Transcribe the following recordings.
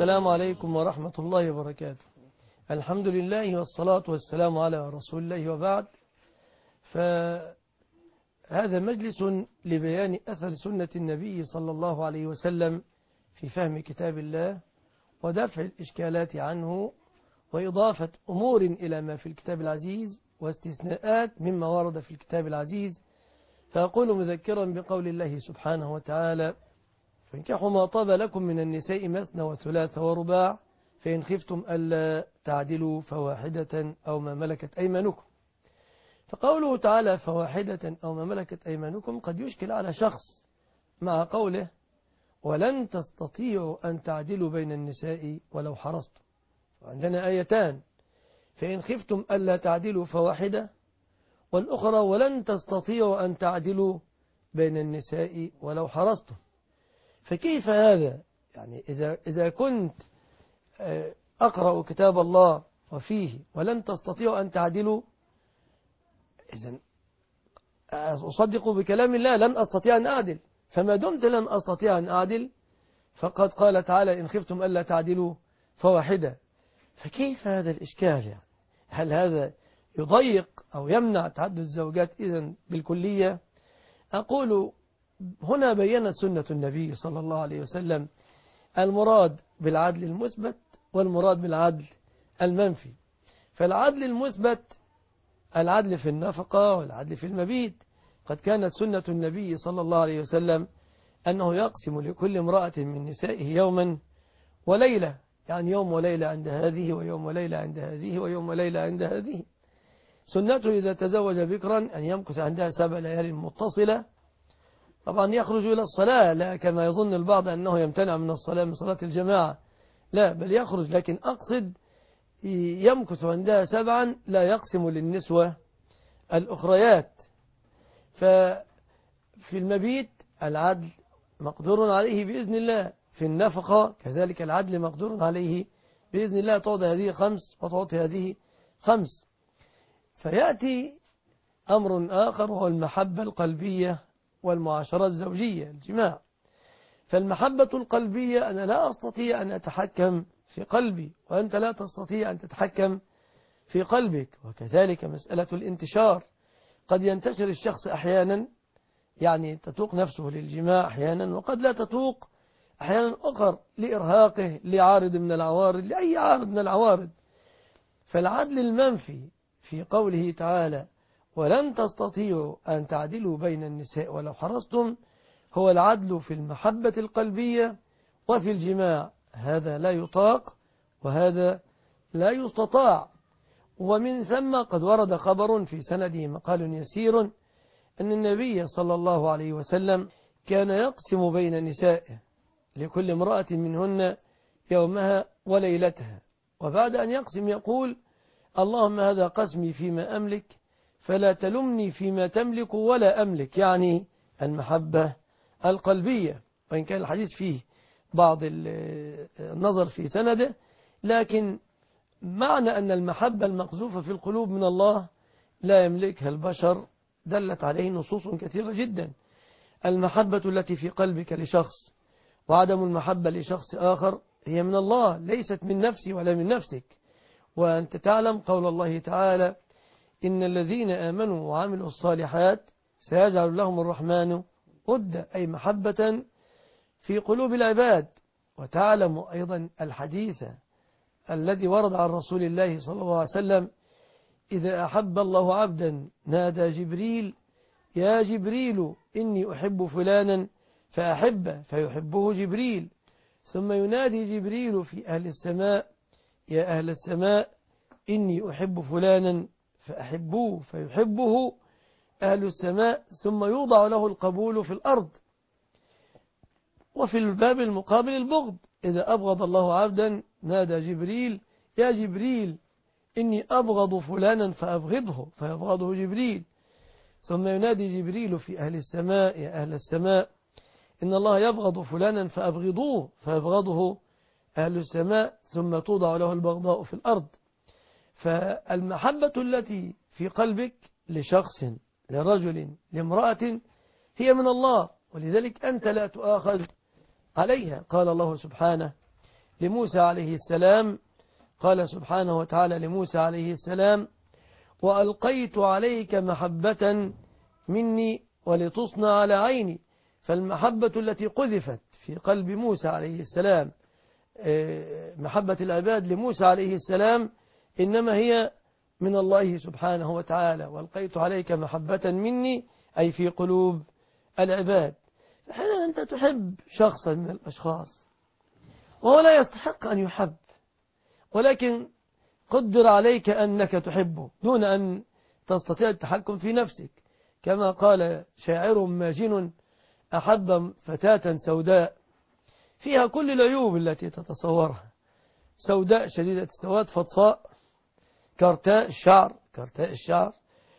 السلام عليكم ورحمة الله وبركاته. الحمد لله والصلاة والسلام على رسول الله، وبعد. فهذا مجلس لبيان أثر سنة النبي صلى الله عليه وسلم في فهم كتاب الله ودفع الإشكالات عنه وإضافة أمور إلى ما في الكتاب العزيز واستثناءات مما ورد في الكتاب العزيز. فأقول مذكرا بقول الله سبحانه وتعالى: فانكحوا ما طاب لكم من النساء مثنى وثلاث ورباع فإن خفتم ألا تعدلوا فواحدة أو ما ملكت أيمانكم. فقوله تعالى فواحدة أو ما ملكت أيمانكم قد يشكل على شخص مع قوله ولن تستطيعوا أن تعدلوا بين النساء ولو حرصتم. وعندنا آيتان: فإن خفتم ألا تعدلوا فواحدة، والأخرى ولن تستطيعوا أن تعدلوا بين النساء ولو حرصتم. فكيف هذا؟ يعني إذا كنت أقرأ كتاب الله وفيه ولن تستطيعوا أن تعدلوا، إذن أصدق بكلام الله لن أستطيع أن أعدل. فما دمت لن أستطيع أن أعدل فقد قال تعالى إن خفتم ألا تعدلوا فواحدة. فكيف هذا الإشكال؟ يعني هل هذا يضيق أو يمنع تعدد الزوجات إذن بالكلية؟ أقول هنا بيّنت سنة النبي صلى الله عليه وسلم المراد بالعدل المثبت والمراد بالعدل المنفي. فالعدل المثبت العدل في النفقة والعدل في المبيت. قد كانت سنة النبي صلى الله عليه وسلم أنه يقسم لكل امرأة من نسائه يوما وليلة، يعني يوم وليلة عند هذه ويوم وليلة عند هذه ويوم وليلة عند هذه. سنته إذا تزوج بكرا أن يمكث عندها 7 ليال متصلة. طبعا يخرج إلى الصلاة، لا كما يظن البعض أنه يمتنع من الصلاة من صلاة الجماعة، لا بل يخرج، لكن أقصد يمكث عندها 7 لا يقسم للنسوة الأخريات. ففي المبيت العدل مقدور عليه بإذن الله، في النفقة كذلك العدل مقدور عليه بإذن الله، تعطي هذه 5 وتعطي هذه 5. فيأتي أمر آخر وهو المحبة القلبية والمعاشرة الزوجية، الجماع. فالمحبة القلبية أنا لا أستطيع أن أتحكم في قلبي وأنت لا تستطيع أن تتحكم في قلبك. وكذلك مسألة الانتشار، قد ينتشر الشخص أحيانا، يعني تتوق نفسه للجماع أحيانا، وقد لا تتوق أحيانا أخر لإرهاقه لعارض من العوارض، لأي عارض من العوارض. فالعدل المنفي في قوله تعالى ولن تستطيعوا أن تعدلوا بين النساء ولو حرصتم هو العدل في المحبة القلبية وفي الجماع. هذا لا يطاق وهذا لا يستطاع. ومن ثم قد ورد خبر في سنده مقال يسير أن النبي صلى الله عليه وسلم كان يقسم بين نسائه لكل امرأة منهن يومها وليلتها، وبعد أن يقسم يقول اللهم هذا قسمي فيما أملك فلا تلمني فيما تملك ولا أملك، يعني المحبة القلبية. وإن كان الحديث فيه بعض النظر في سنده، لكن معنى أن المحبة المقذوفة في القلوب من الله لا يملكها البشر دلت عليه نصوص كثيرة جدا. المحبة التي في قلبك لشخص وعدم المحبة لشخص آخر هي من الله، ليست من نفسي ولا من نفسك. وأنت تعلم قول الله تعالى إن الذين آمنوا وعملوا الصالحات سيجعل لهم الرحمن ودا، أي محبة في قلوب العباد. وتعلم أيضا الحديث الذي ورد عن رسول الله صلى الله عليه وسلم إذا أحب الله عبدا نادى جبريل يا جبريل إني أحب فلانا فأحبه فيحبه جبريل، ثم ينادي جبريل في أهل السماء يا أهل السماء إني أحب فلانا فأحبوه فيحبه أهل السماء، ثم يوضع له القبول في الأرض. وفي الباب المقابل البغض، إذا أبغض الله عبدا نادى جبريل يا جبريل إني أبغض فلانا فأبغضه فيبغضه جبريل، ثم ينادي جبريل في أهل السماء يا أهل السماء إن الله يبغض فلانا فأبغضوه فيبغضه أهل السماء، ثم توضع له البغضاء في الأرض. فالمحبة التي في قلبك لشخص لرجل لامرأة هي من الله، ولذلك أنت لا تؤاخذ عليها. قال الله سبحانه لموسى عليه السلام. قال سبحانه وتعالى لموسى عليه السلام: وألقيت عليك محبة مني ولتصنع على عيني. فالمحبة التي قذفت في قلب موسى عليه السلام، محبة العباد لموسى عليه السلام، إنما هي من الله سبحانه وتعالى. وألقيت عليك محبة مني أي في قلوب العباد. أحيانا أنت تحب شخصا من الأشخاص وهو لا يستحق أن يحب، ولكن قدر عليك أنك تحبه دون أن تستطيع التحكم في نفسك. كما قال شاعر ماجن: أحب فتاة سوداء فيها كل العيوب التي تتصورها، سوداء شديدة السواد فطساء كرتاء الشعر،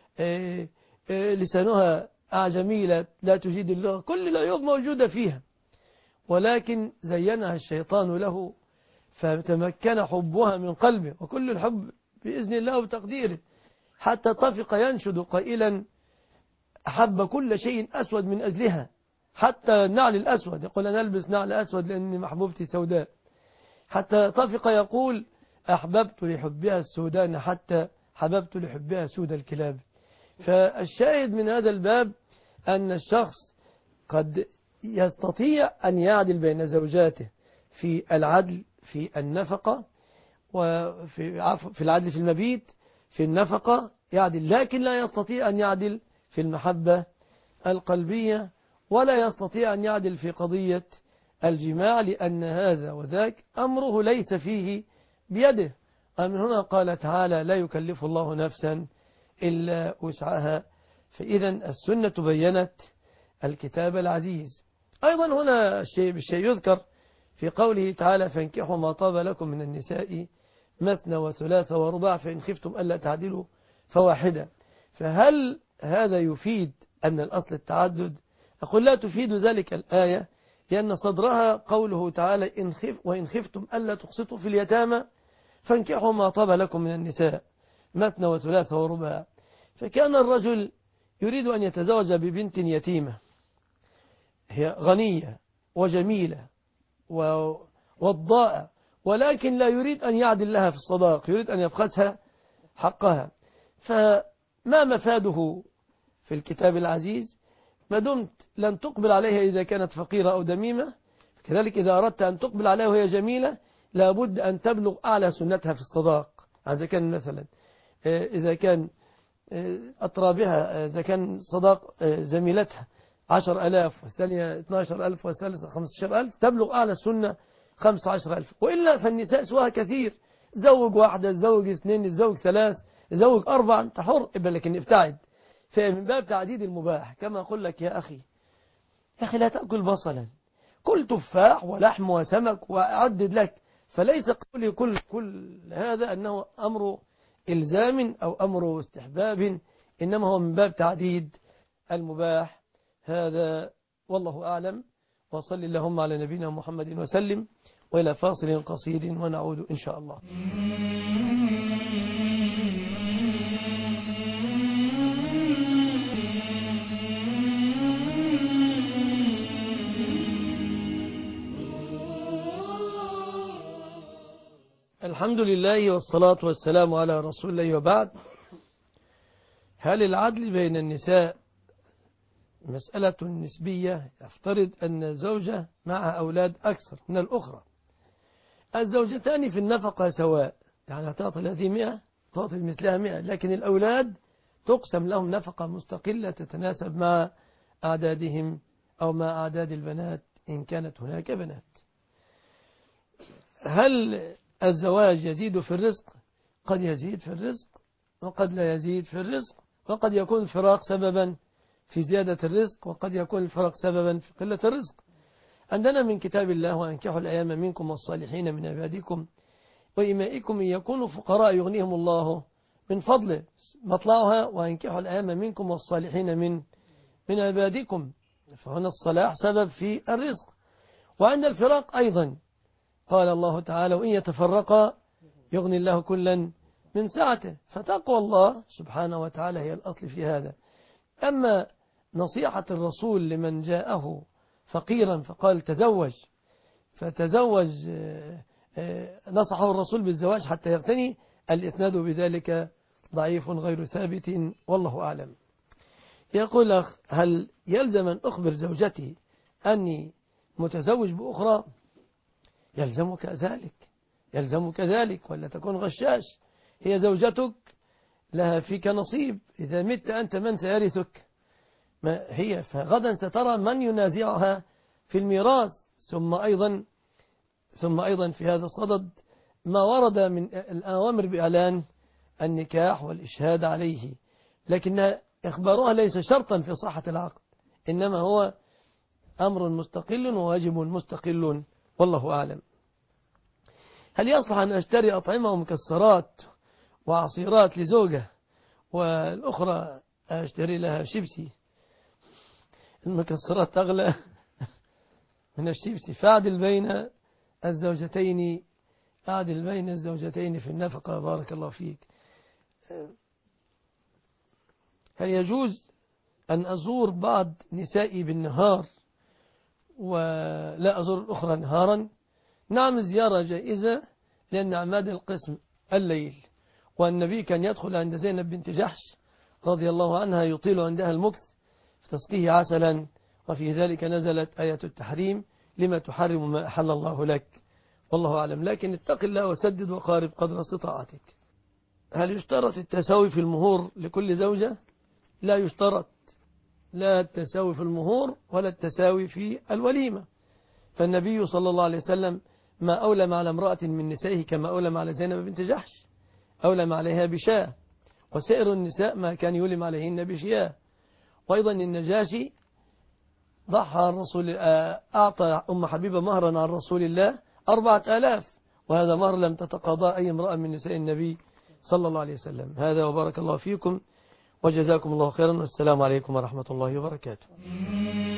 لسانها أعجمي لا تجيد اللغة، كل العيوب موجودة فيها، ولكن زينها الشيطان له فتمكن حبها من قلبه. وكل الحب بإذن الله وتقديره، حتى طفق ينشد قائلا: أحب كل شيء أسود من أجلها، حتى النعل الأسود، يقول أنا ألبس نعل أسود لأن محبوبتي سوداء. حتى طفق يقول: أحببت لحبها السودان حتى حببت لحبها سود الكلاب. فالشاهد من هذا الباب أن الشخص قد يستطيع أن يعدل بين زوجاته في العدل في النفقة، وفي العدل في المبيت، في النفقة يعدل، لكن لا يستطيع أن يعدل في المحبة القلبية، ولا يستطيع أن يعدل في قضية الجماع، لأن هذا وذاك أمره ليس فيه بيده. ومن هنا قال تعالى: لا يكلف الله نفسا إلا وسعها. فإذا السنة بينت الكتاب العزيز. أيضا هنا بالشيء يذكر في قوله تعالى: فانكحوا ما طاب لكم من النساء مثنى وثلاث ورباع فإن خفتم ألا تعدلوا فواحدة. فهل هذا يفيد أن الأصل التعدد؟ أقول لا تفيد ذلك الآية، لأن صدرها قوله تعالى: وإن خفتم ألا تقسطوا في اليتامى فانكحوا ما طاب لكم من النساء مثنى وثلاث ورباع. فكان الرجل يريد أن يتزوج ببنت يتيمة، هي غنية وجميلة وضاءة، ولكن لا يريد أن يعدل لها في الصداق، يريد أن يبخسها حقها. فما مفاده في الكتاب العزيز؟ ما دمت لن تقبل عليها إذا كانت فقيرة أو دميمة، كذلك إذا أردت أن تقبل عليها وهي جميلة لابد أن تبلغ أعلى سنتها في الصداق. إذا كان مثلا إذا كان أطرابها، إذا كان صداق زميلتها 10,000 والثانية 12,000 والثالثة 15,000، تبلغ أعلى السنة 15,000. وإلا فالنساء سواها كثير، زوج واحدة، زوج اثنين، زوج ثلاث، زوج أربع، أنت حر، لكن ابتعد. فمن باب تعديد المباح كما أقول لك يا أخي لا تأكل بصلا، كل تفاح ولحم وسمك وأعدد لك. فليس قولي كل هذا أنه أمر إلزام أو أمر استحباب، إنما هو من باب تعديد المباح. هذا والله أعلم. وصل اللهم على نبينا محمد وسلم، وإلى فاصل قصير ونعود إن شاء الله. الحمد لله والصلاة والسلام على رسول الله، وبعد. هل العدل بين النساء مسألة نسبية؟ يفترض أن الزوجة معها أولاد أكثر من الأخرى، الزوجتان في النفقة سواء، يعني تعطي الذي 100 تعطي مثلها 100، لكن الأولاد تقسم لهم نفقة مستقلة تتناسب مع أعدادهم أو مع أعداد البنات إن كانت هناك بنات. هل الزواج يزيد في الرزق؟ قد يزيد في الرزق وقد لا يزيد في الرزق، وقد يكون الفراق سببا في زيادة الرزق، وقد يكون الفراق سببا في قلة الرزق. عندنا من كتاب الله: وأنكحوا الأيام منكم والصالحين من عبادكم وإمائكم إن يكونوا فقراء يغنيهم الله من فضله. مطلعها: وأنكحوا الأيام منكم والصالحين من عبادكم. فهنا الصلاح سبب في الرزق. وعند الفراق أيضا قال الله تعالى: وإن يتفرقا يغني الله كلا من سعته. فتقوى الله سبحانه وتعالى هي الأصل في هذا. أما نصيحة الرسول لمن جاءه فقيرا فقال تزوج، فتزوج نصحه الرسول بالزواج حتى يغتني، الإسناد بذلك ضعيف غير ثابت والله أعلم. يقول أخ: هل يلزم أن أخبر زوجتي أني متزوج بأخرى؟ يلزمك ذلك ولا تكون غشاش. هي زوجتك لها فيك نصيب، إذا مت أنت من سيرثك؟ ما هي، فغدا سترى من ينازعها في الميراث. ثم أيضا في هذا الصدد ما ورد من الأوامر بإعلان النكاح والإشهاد عليه، لكن إخبارها ليس شرطا في صحة العقد، إنما هو أمر مستقل وواجب مستقل والله أعلم. هل يصلح أن أشتري أطعمة ومكسرات وعصيرات لزوجة والأخرى أشتري لها شيبسي؟ المكسرات أغلى من الشيبسي، فأعدل بين الزوجتين في النفقة. بارك الله فيك. هل يجوز أن أزور بعض نسائي بالنهار ولا أزور الأخرى نهارا؟ نعم، الزيارة جائزة، لأن عماد القسم الليل، والنبي كان يدخل عند زينب بنت جحش رضي الله عنها يطيل عندها المكث فتسقيه عسلا، وفي ذلك نزلت آية التحريم: لما تحرم ما أحل الله لك، والله أعلم. لكن اتق الله وسدد وقارب قدر استطاعتك. هل يشترط التساوي في المهور لكل زوجة؟ لا يشترط، لا التساوي في المهور ولا التساوي في الوليمة، فالنبي صلى الله عليه وسلم ما أولم على امرأة من نسائه كما أولم على زينب بنت جحش، أولم عليها بشاة، وسائر النساء ما كان يولم عليهن بشياه. وأيضا النجاشي ضحى الرسول، أعطى أم حبيبة مهرا عن رسول الله 4000، وهذا مهر لم تتقاضى أي امرأة من نساء النبي صلى الله عليه وسلم. هذا وبارك الله فيكم وجزاكم الله خيرا، والسلام عليكم ورحمة الله وبركاته.